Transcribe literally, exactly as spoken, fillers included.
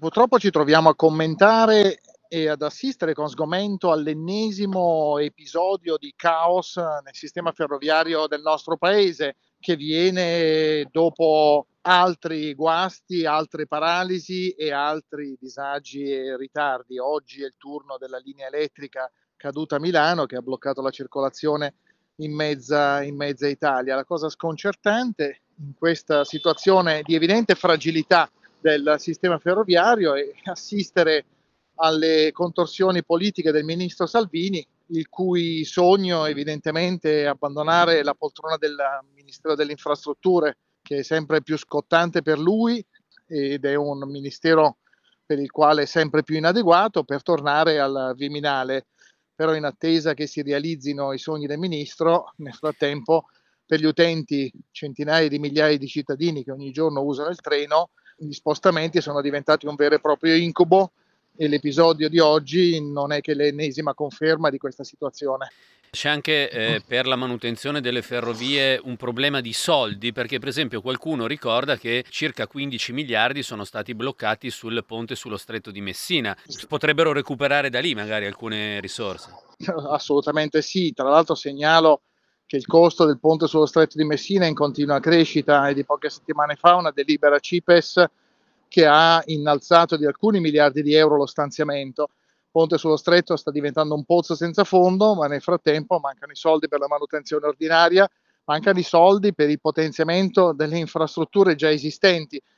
Purtroppo ci troviamo a commentare e ad assistere con sgomento all'ennesimo episodio di caos nel sistema ferroviario del nostro paese, che viene dopo altri guasti, altre paralisi e altri disagi e ritardi. Oggi è il turno della linea elettrica caduta a Milano, che ha bloccato la circolazione in mezza, in mezza Italia. La cosa sconcertante in questa situazione di evidente fragilità del sistema ferroviario e assistere alle contorsioni politiche del ministro Salvini, il cui sogno evidentemente è abbandonare la poltrona del Ministero delle Infrastrutture, che è sempre più scottante per lui ed è un ministero per il quale è sempre più inadeguato, per tornare al Viminale. Però in attesa che si realizzino i sogni del ministro, nel frattempo per gli utenti, centinaia di migliaia di cittadini che ogni giorno usano il treno, gli spostamenti sono diventati un vero e proprio incubo e l'episodio di oggi non è che l'ennesima conferma di questa situazione. C'è anche eh, per la manutenzione delle ferrovie un problema di soldi, perché per esempio qualcuno ricorda che circa quindici miliardi sono stati bloccati sul ponte sullo Stretto di Messina. Potrebbero recuperare da lì magari alcune risorse. Assolutamente sì, tra l'altro segnalo che il costo del ponte sullo Stretto di Messina è in continua crescita e di poche settimane fa una delibera CIPES che ha innalzato di alcuni miliardi di euro lo stanziamento. Il ponte sullo Stretto sta diventando un pozzo senza fondo, ma nel frattempo mancano i soldi per la manutenzione ordinaria, mancano i soldi per il potenziamento delle infrastrutture già esistenti.